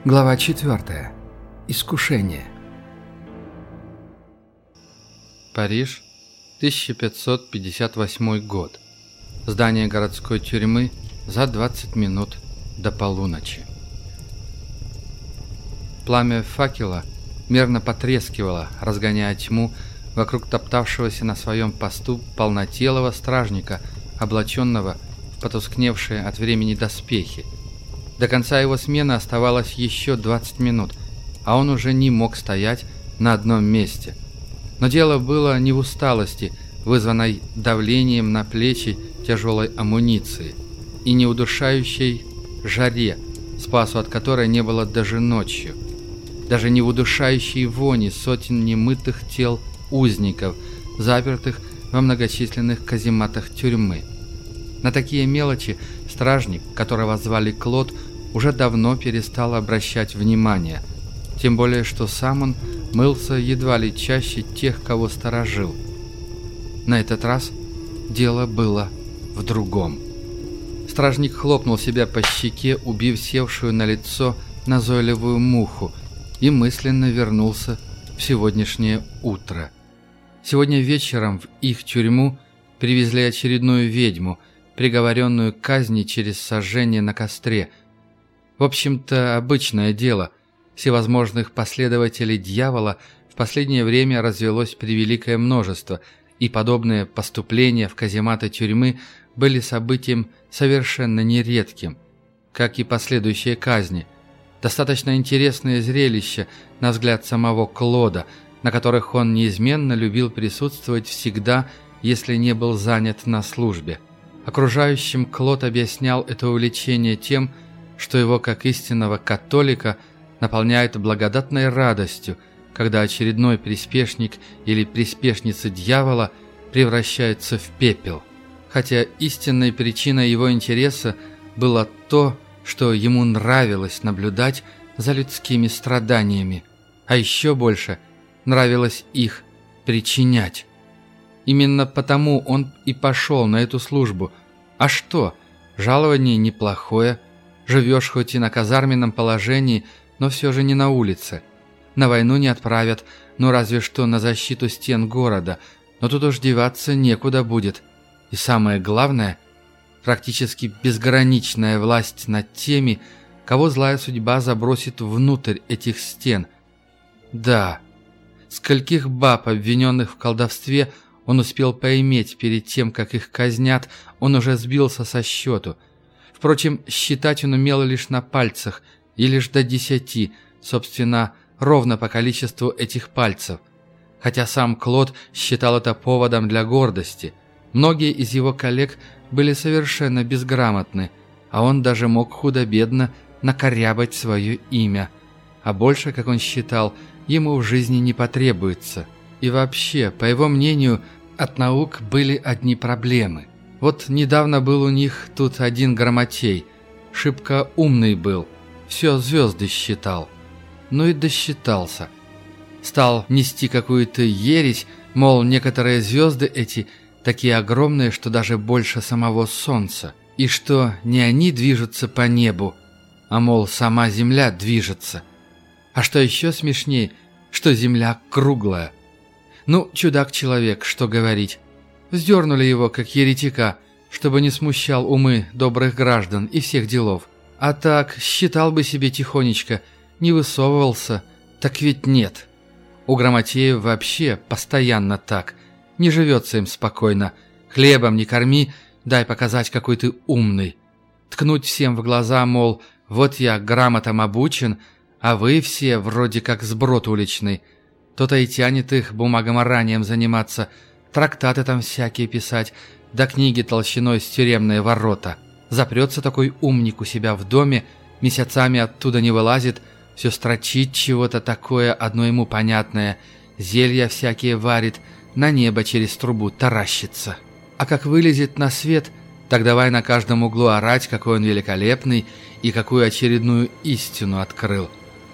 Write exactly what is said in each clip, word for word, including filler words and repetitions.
Глава четвертая. Искушение. Париж, тысяча пятьсот пятьдесят восьмой год. Здание городской тюрьмы за двадцать минут до полуночи. Пламя факела мерно потрескивало, разгоняя тьму вокруг топтавшегося на своем посту полнотелого стражника, облаченного в потускневшие от времени доспехи. До конца его смены оставалось еще двадцать минут, а он уже не мог стоять на одном месте. Но дело было не в усталости, вызванной давлением на плечи тяжелой амуниции, и не удушающей жаре, спасу от которой не было даже ночью. Даже не в удушающей вони сотен немытых тел узников, запертых во многочисленных казематах тюрьмы. На такие мелочи стражник, которого звали Клод, уже давно перестал обращать внимание, тем более что сам он мылся едва ли чаще тех, кого сторожил. На этот раз дело было в другом. Стражник хлопнул себя по щеке, убив севшую на лицо назойливую муху, и мысленно вернулся в сегодняшнее утро. Сегодня вечером в их тюрьму привезли очередную ведьму, приговоренную к казни через сожжение на костре. В общем-то, обычное дело. Всевозможных последователей дьявола в последнее время развелось превеликое множество, и подобные поступления в казематы тюрьмы были событием совершенно нередким, как и последующие казни. Достаточно интересное зрелище, на взгляд самого Клода, на которых он неизменно любил присутствовать всегда, если не был занят на службе. Окружающим Клод объяснял это увлечение тем, что его, как истинного католика, наполняет благодатной радостью, когда очередной приспешник или приспешница дьявола превращается в пепел. Хотя истинной причиной его интереса было то, что ему нравилось наблюдать за людскими страданиями, а еще больше нравилось их причинять. Именно потому он и пошел на эту службу. А что? Жалование неплохое. Живешь хоть и на казарменном положении, но все же не на улице. На войну не отправят, ну разве что на защиту стен города. Но тут уж деваться некуда будет. И самое главное, практически безграничная власть над теми, кого злая судьба забросит внутрь этих стен. Да, скольких баб, обвиненных в колдовстве, он успел поиметь перед тем, как их казнят, он уже сбился со счету. Впрочем, считать он умел лишь на пальцах, и лишь до десяти, собственно, ровно по количеству этих пальцев. Хотя сам Клод считал это поводом для гордости. Многие из его коллег были совершенно безграмотны, а он даже мог худо-бедно накорябать свое имя. А больше, как он считал, ему в жизни не потребуется. И вообще, по его мнению, от наук были одни проблемы. Вот недавно был у них тут один грамотей, шибко умный был, все звезды считал. Ну и досчитался. Стал нести какую-то ересь, мол, некоторые звезды эти такие огромные, что даже больше самого Солнца, и что не они движутся по небу, а, мол, сама Земля движется. А что еще смешней, что Земля круглая. Ну, чудак-человек, что говорить. Вздернули его, как еретика, чтобы не смущал умы добрых граждан и всех делов. А так, считал бы себе тихонечко, не высовывался, так ведь нет. У грамотеев вообще постоянно так. Не живется им спокойно. Хлебом не корми, дай показать, какой ты умный. Ткнуть всем в глаза, мол, вот я грамотам обучен, а вы все вроде как сброд уличный. То-то и тянет их бумагоморанием заниматься, трактаты там всякие писать, да книги толщиной с тюремные ворота. Запрется такой умник у себя в доме, месяцами оттуда не вылазит, все строчит чего-то такое, одно ему понятное, зелья всякие варит, на небо через трубу таращится. А как вылезет на свет, так давай на каждом углу орать, какой он великолепный и какую очередную истину открыл.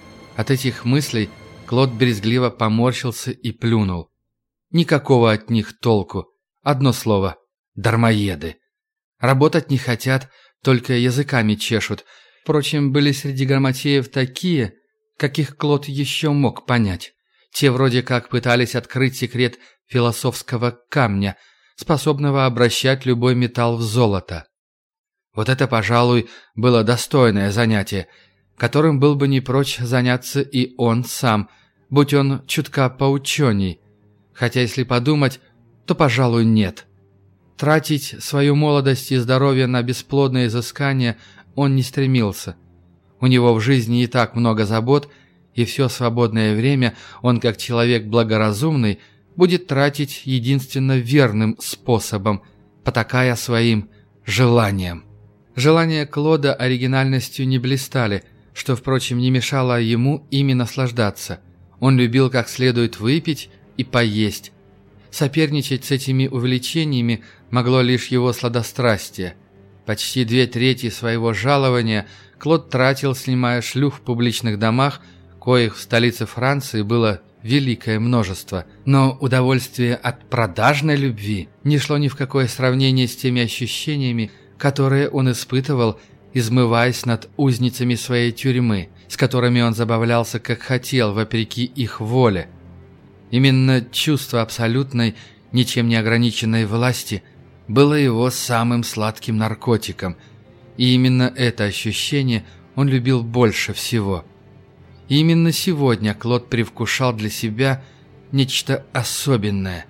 От этих мыслей Клод брезгливо поморщился и плюнул. Никакого от них толку. Одно слово – дармоеды. Работать не хотят, только языками чешут, Впрочем, были среди грамотеев такие, каких Клод еще мог понять. Те вроде как пытались открыть секрет философского камня, способного обращать любой металл в золото. Вот это, пожалуй, было достойное занятие, которым был бы не прочь заняться и он сам, будь он чутка поученей. Хотя, если подумать, то, пожалуй, нет. Тратить свою молодость и здоровье на бесплодные изыскания он не стремился. У него в жизни и так много забот, и все свободное время он, как человек благоразумный, будет тратить единственно верным способом, потакая своим желаниям. Желания Клода оригинальностью не блистали, что, впрочем, не мешало ему ими наслаждаться. Он любил как следует выпить и поесть. Соперничать с этими увлечениями могло лишь его сладострастие. Почти две трети своего жалования Клод тратил, снимая шлюх в публичных домах, коих в столице Франции было великое множество. Но удовольствие от продажной любви не шло ни в какое сравнение с теми ощущениями, которые он испытывал, измываясь над узницами своей тюрьмы, с которыми он забавлялся как хотел, вопреки их воле. Именно чувство абсолютной, ничем не ограниченной власти было его самым сладким наркотиком, и именно это ощущение он любил больше всего. И именно сегодня Клод привкушал для себя нечто особенное.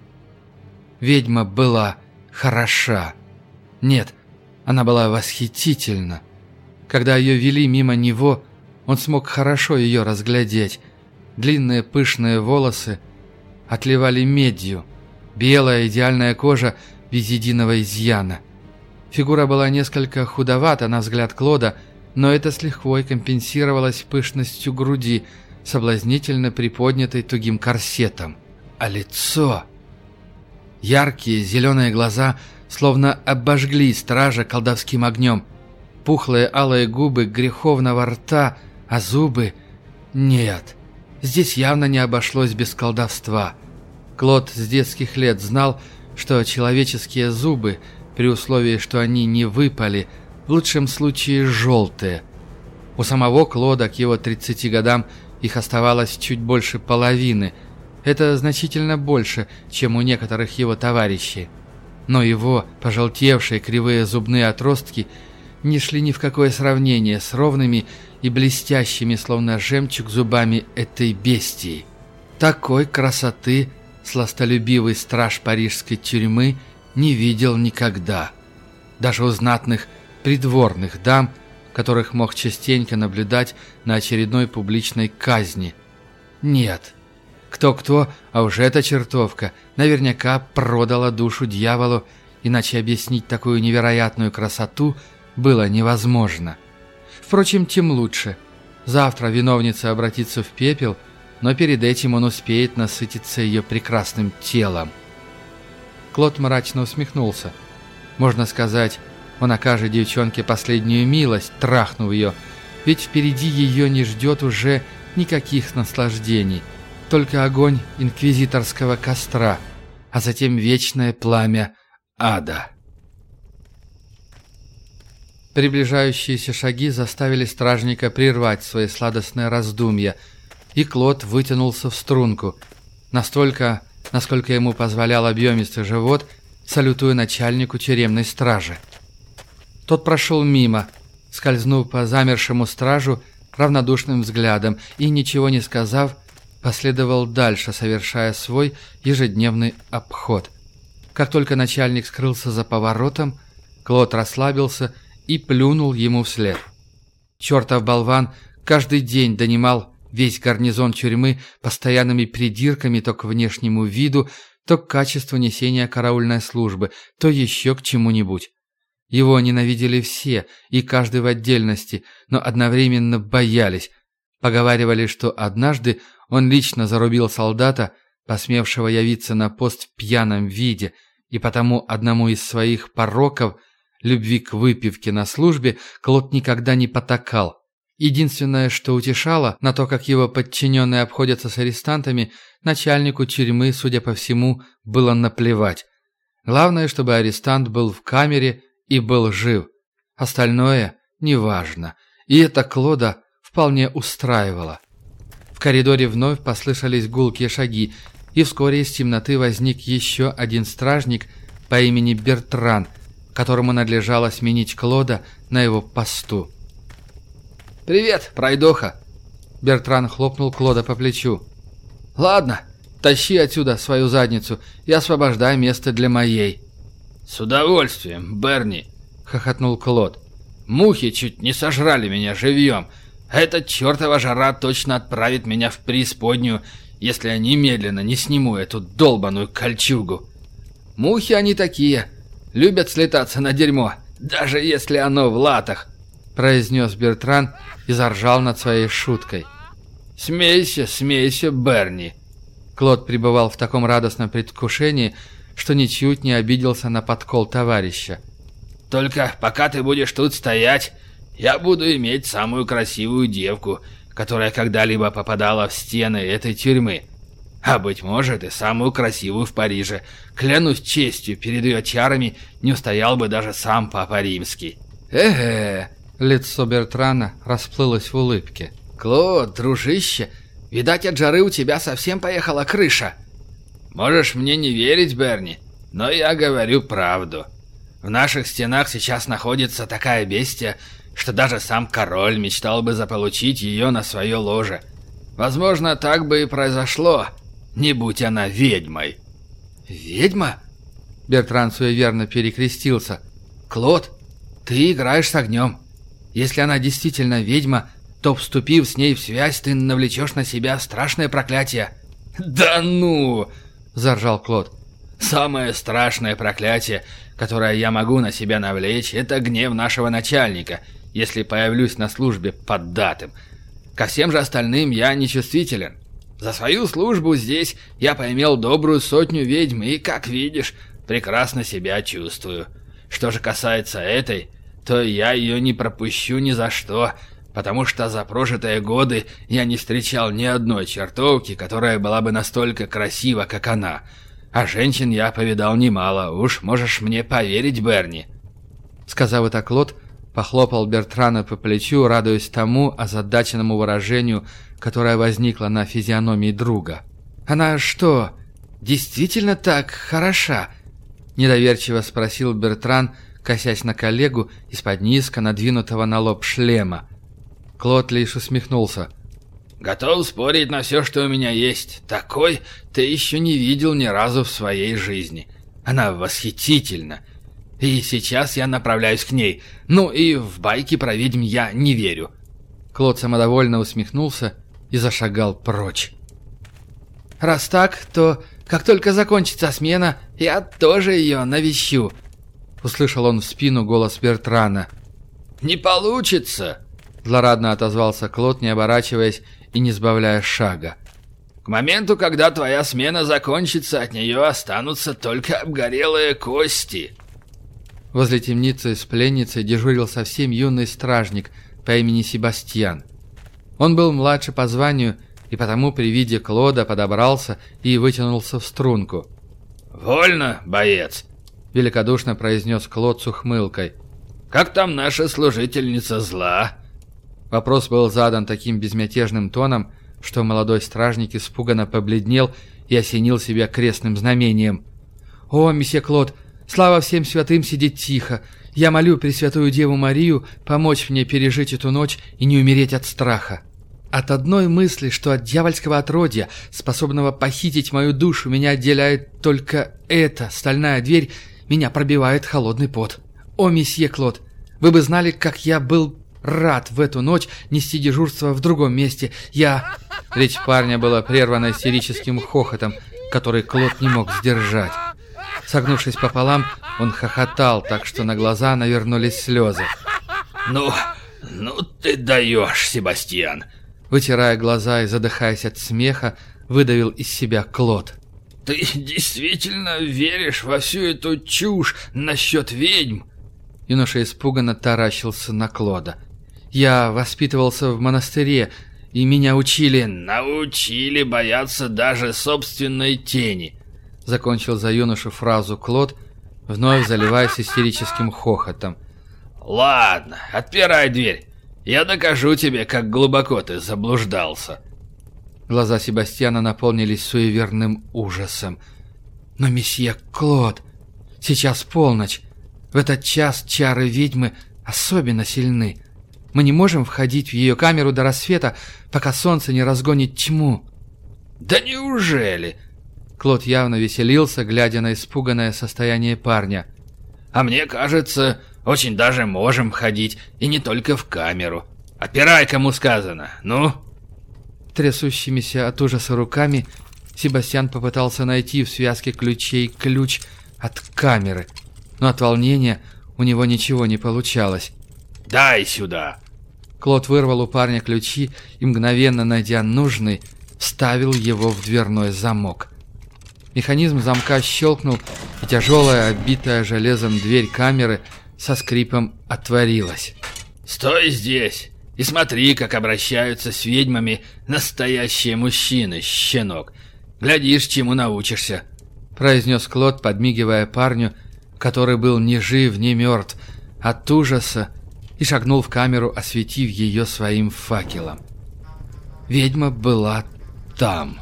Ведьма была хороша. Нет, она была восхитительна. Когда ее вели мимо него, он смог хорошо ее разглядеть. Длинные пышные волосы отливали медью, белая идеальная кожа без единого изъяна. Фигура была несколько худовата на взгляд Клода, но это с лихвой компенсировалось пышностью груди, соблазнительно приподнятой тугим корсетом. А лицо... Яркие зеленые глаза словно обожгли стража колдовским огнем. Пухлые алые губы греховного рта, а зубы... Нет, здесь явно не обошлось без колдовства. Клод с детских лет знал, что человеческие зубы, при условии, что они не выпали, в лучшем случае желтые. У самого Клода к его тридцати годам их оставалось чуть больше половины. Это значительно больше, чем у некоторых его товарищей. Но его пожелтевшие кривые зубные отростки не шли ни в какое сравнение с ровными и блестящими, словно жемчуг, зубами этой бестии. Такой красоты сластолюбивый страж парижской тюрьмы не видел никогда. Даже у знатных придворных дам, которых мог частенько наблюдать на очередной публичной казни. Нет. Кто-кто, а уже эта чертовка наверняка продала душу дьяволу, иначе объяснить такую невероятную красоту было невозможно. Впрочем, тем лучше. Завтра виновница обратится в пепел, но перед этим он успеет насытиться ее прекрасным телом. Клод мрачно усмехнулся. Можно сказать, он окажет девчонке последнюю милость, трахнув ее, ведь впереди ее не ждет уже никаких наслаждений, только огонь инквизиторского костра, а затем вечное пламя ада. Приближающиеся шаги заставили стражника прервать свои сладостные раздумья, и Клод вытянулся в струнку, настолько, насколько ему позволял объемистый живот, салютуя начальнику тюремной стражи. Тот прошел мимо, скользнув по замершему стражу равнодушным взглядом и, ничего не сказав, последовал дальше, совершая свой ежедневный обход. Как только начальник скрылся за поворотом, Клод расслабился и плюнул ему вслед. Чертов болван каждый день донимал весь гарнизон тюрьмы постоянными придирками то к внешнему виду, то к качеству несения караульной службы, то еще к чему-нибудь. Его ненавидели все, и каждый в отдельности, но одновременно боялись. Поговаривали, что однажды он лично зарубил солдата, посмевшего явиться на пост в пьяном виде, и потому одному из своих пороков, любви к выпивке на службе, Клод никогда не потакал. Единственное, что утешало, на то, как его подчиненные обходятся с арестантами, начальнику тюрьмы, судя по всему, было наплевать. Главное, чтобы арестант был в камере и был жив. Остальное неважно. И это Клода вполне устраивало. В коридоре вновь послышались гулкие шаги, и вскоре из темноты возник еще один стражник по имени Бертран, которому надлежало сменить Клода на его посту. «Привет, пройдоха!» Бертран хлопнул Клода по плечу. «Ладно, тащи отсюда свою задницу и освобождай место для моей». «С удовольствием, Берни!» — хохотнул Клод. «Мухи чуть не сожрали меня живьем. Эта чертова жара точно отправит меня в преисподнюю, если я немедленно не сниму эту долбаную кольчугу». «Мухи они такие, любят слетаться на дерьмо, даже если оно в латах», — произнес Бертран и заржал над своей шуткой. «Смейся, смейся, Берни!» Клод пребывал в таком радостном предвкушении, что ничуть не обиделся на подкол товарища. «Только пока ты будешь тут стоять, я буду иметь самую красивую девку, которая когда-либо попадала в стены этой тюрьмы. А, быть может, и самую красивую в Париже. Клянусь честью, перед ее чарами не устоял бы даже сам Папа Римский». «Э-э-э!» Лицо Бертрана расплылось в улыбке. «Клод, дружище, видать, от жары у тебя совсем поехала крыша». «Можешь мне не верить, Берни, но я говорю правду. В наших стенах сейчас находится такая бестия, что даже сам король мечтал бы заполучить ее на свое ложе. Возможно, так бы и произошло, не будь она ведьмой». «Ведьма?» Бертран суеверно перекрестился. «Клод, ты играешь с огнем. Если она действительно ведьма, то, вступив с ней в связь, ты навлечешь на себя страшное проклятие». «Да ну!» — заржал Клод. «Самое страшное проклятие, которое я могу на себя навлечь, это гнев нашего начальника, если появлюсь на службе поддатым. Ко всем же остальным я нечувствителен. За свою службу здесь я поимел добрую сотню ведьм и, как видишь, прекрасно себя чувствую. Что же касается этой, то я ее не пропущу ни за что, потому что за прожитые годы я не встречал ни одной чертовки, которая была бы настолько красива, как она. А женщин я повидал немало, уж можешь мне поверить, Берни». Сказав это, Клод похлопал Бертрана по плечу, радуясь тому озадаченному выражению, которое возникло на физиономии друга. «Она что, действительно так хороша?» — недоверчиво спросил Бертран, косясь на коллегу из-под низко надвинутого на лоб шлема. Клод лишь усмехнулся. «Готов спорить на все, что у меня есть. Такой ты еще не видел ни разу в своей жизни. Она восхитительна. И сейчас я направляюсь к ней. Ну и в байки про ведьм я не верю». Клод самодовольно усмехнулся и зашагал прочь. «Раз так, то как только закончится смена, я тоже ее навещу», — услышал он в спину голос Бертрана. «Не получится!» — злорадно отозвался Клод, не оборачиваясь и не сбавляя шага. «К моменту, когда твоя смена закончится, от нее останутся только обгорелые кости». Возле темницы с пленницей дежурил совсем юный стражник по имени Себастьян. Он был младше по званию и потому при виде Клода подобрался и вытянулся в струнку. «Вольно, боец!» — великодушно произнес Клод с ухмылкой. «Как там наша служительница зла?» Вопрос был задан таким безмятежным тоном, что молодой стражник испуганно побледнел и осенил себя крестным знамением. «О, месье Клод, слава всем святым сидеть тихо! Я молю Пресвятую Деву Марию помочь мне пережить эту ночь и не умереть от страха. От одной мысли, что от дьявольского отродья, способного похитить мою душу, меня отделяет только эта стальная дверь, меня пробивает холодный пот. О, месье Клод, вы бы знали, как я был рад в эту ночь нести дежурство в другом месте. Я...» Речь парня была прервана истерическим хохотом, который Клод не мог сдержать. Согнувшись пополам, он хохотал, так что на глаза навернулись слезы. «Ну, ну ты даешь, Себастьян!» Вытирая глаза и задыхаясь от смеха, выдавил из себя Клод. «Ты действительно веришь во всю эту чушь насчет ведьм?» Юноша испуганно таращился на Клода. «Я воспитывался в монастыре, и меня учили...» «Научили бояться даже собственной тени», — закончил за юношу фразу Клод, вновь заливаясь истерическим хохотом. «Ладно, отпирай дверь. Я докажу тебе, как глубоко ты заблуждался». Глаза Себастьяна наполнились суеверным ужасом. «Но, месье Клод, сейчас полночь. В этот час чары ведьмы особенно сильны. Мы не можем входить в ее камеру до рассвета, пока солнце не разгонит тьму». «Да неужели?» Клод явно веселился, глядя на испуганное состояние парня. «А мне кажется, очень даже можем входить, и не только в камеру. Опирай, кому сказано, ну!» Трясущимися от ужаса руками Себастьян попытался найти в связке ключей ключ от камеры, но от волнения у него ничего не получалось. «Дай сюда!» Клод вырвал у парня ключи и, мгновенно найдя нужный, вставил его в дверной замок. Механизм замка щелкнул, и тяжелая, оббитая железом дверь камеры со скрипом отворилась. «Стой здесь и смотри, как обращаются с ведьмами настоящие мужчины, щенок. Глядишь, чему научишься», — произнес Клод, подмигивая парню, который был ни жив, ни мертв, от ужаса, и шагнул в камеру, осветив ее своим факелом. Ведьма была там.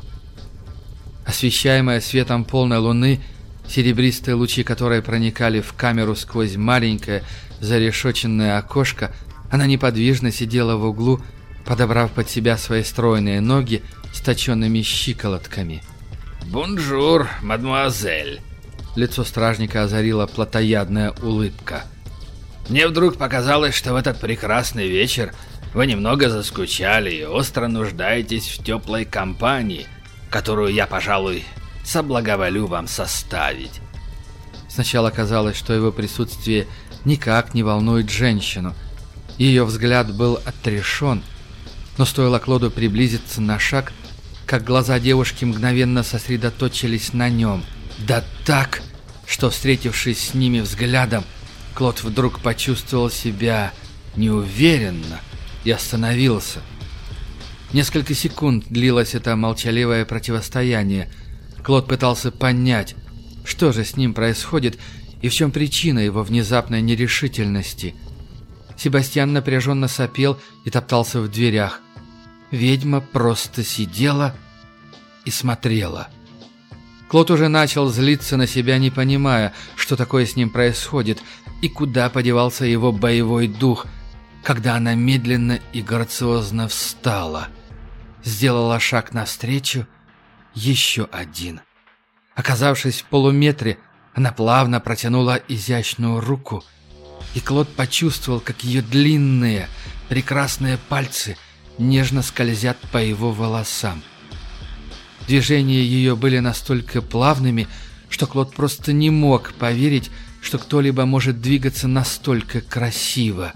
Освещаемая светом полной луны, серебристые лучи которой проникали в камеру сквозь маленькое зарешоченное окошко, она неподвижно сидела в углу, подобрав под себя свои стройные ноги с точенными щиколотками. «Бонжур, мадемуазель!» Лицо стражника озарила плотоядная улыбка. «Мне вдруг показалось, что в этот прекрасный вечер вы немного заскучали и остро нуждаетесь в теплой компании, которую я, пожалуй, соблаговолю вам составить». Сначала казалось, что его присутствие никак не волнует женщину. Ее взгляд был отрешен, но стоило Клоду приблизиться на шаг, как глаза девушки мгновенно сосредоточились на нем. Да так, что, встретившись с ними взглядом, Клод вдруг почувствовал себя неуверенно и остановился. Несколько секунд длилось это молчаливое противостояние. Клод пытался понять, что же с ним происходит и в чем причина его внезапной нерешительности. Себастьян напряженно сопел и топтался в дверях. Ведьма просто сидела и смотрела. Клод уже начал злиться на себя, не понимая, что такое с ним происходит и куда подевался его боевой дух, когда она медленно и грациозно встала. Сделала шаг навстречу, еще один. Оказавшись в полуметре, она плавно протянула изящную руку, и Клод почувствовал, как ее длинные, прекрасные пальцы нежно скользят по его волосам. Движения ее были настолько плавными, что Клод просто не мог поверить, что кто-либо может двигаться настолько красиво.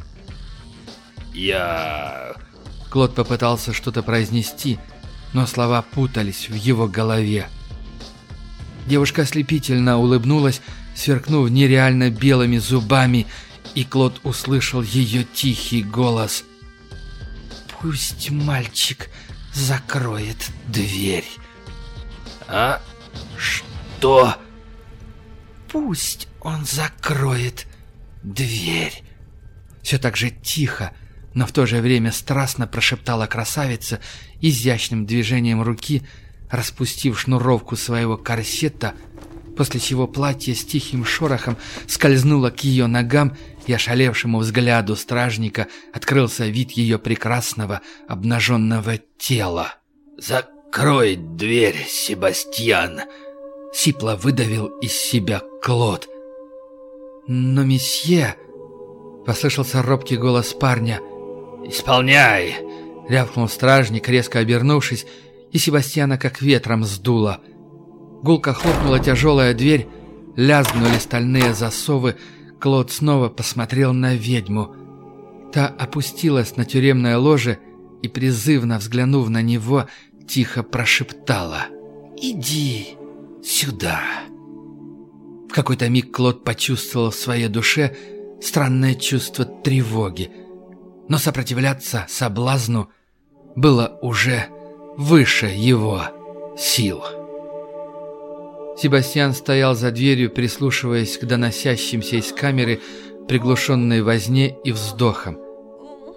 «Я...» Клод попытался что-то произнести, но слова путались в его голове. Девушка ослепительно улыбнулась, сверкнув нереально белыми зубами, и Клод услышал ее тихий голос. «Пусть мальчик закроет дверь». «А? Что?» «Пусть он закроет дверь». Все так же тихо, но в то же время страстно прошептала красавица, изящным движением руки распустив шнуровку своего корсета, после чего платье с тихим шорохом скользнуло к ее ногам, и ошалевшему взгляду стражника открылся вид ее прекрасного обнаженного тела. «Закрой дверь, Себастьян!» — сипло выдавил из себя Клод. «Но, месье...» — послышался робкий голос парня. «Исполняй!» — рявкнул стражник, резко обернувшись, и Себастьяна как ветром сдуло. Гулко хлопнула тяжелая дверь, лязгнули стальные засовы. Клод снова посмотрел на ведьму. Та опустилась на тюремное ложе и, призывно взглянув на него, тихо прошептала: «Иди сюда». В какой-то миг Клод почувствовал в своей душе странное чувство тревоги, но сопротивляться соблазну было уже выше его сил. Себастьян стоял за дверью, прислушиваясь к доносящимся из камеры приглушенной возне и вздохам.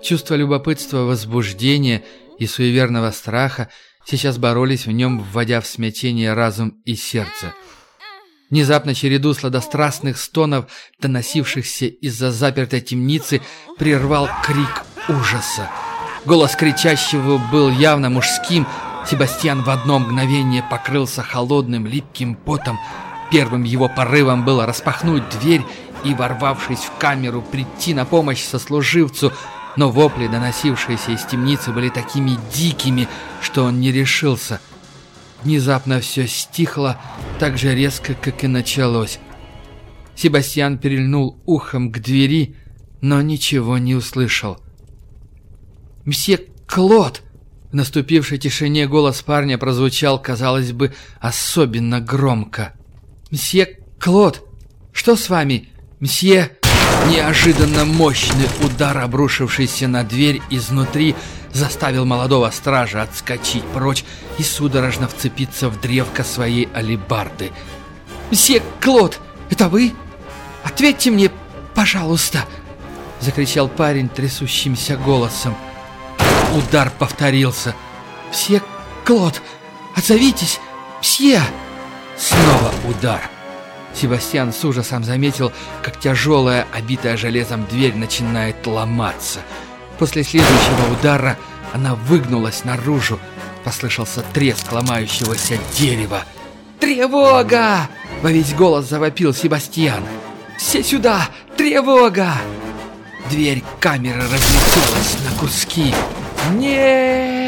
Чувство любопытства, возбуждения и суеверного страха сейчас боролись в нем, вводя в смятение разум и сердце. Внезапно череду сладострастных стонов, доносившихся из-за запертой темницы, прервал крик ужаса. Голос кричащего был явно мужским. Себастьян в одно мгновение покрылся холодным липким потом. Первым его порывом было распахнуть дверь и, ворвавшись в камеру, прийти на помощь сослуживцу, но вопли, доносившиеся из темницы, были такими дикими, что он не решился. Внезапно все стихло так же резко, как и началось. Себастьян прильнул ухом к двери, но ничего не услышал. «Мсье Клод!» В наступившей тишине голос парня прозвучал, казалось бы, особенно громко. «Мсье Клод! Что с вами, мсье?» Неожиданно мощный удар, обрушившийся на дверь изнутри, заставил молодого стража отскочить прочь и судорожно вцепиться в древко своей алебарды. «Мсье Клод, это вы? Ответьте мне, пожалуйста!» — закричал парень трясущимся голосом. Удар повторился. «Мсье Клод, отзовитесь! Мсье!» Снова удар. Себастьян с ужасом заметил, как тяжелая, обитая железом дверь начинает ломаться. После следующего удара она выгнулась наружу. Послышался треск ломающегося дерева. «Тревога!» — во весь голос завопил Себастьян. «Все сюда! Тревога!» Дверь камеры разлетелась на куски. «Нет!»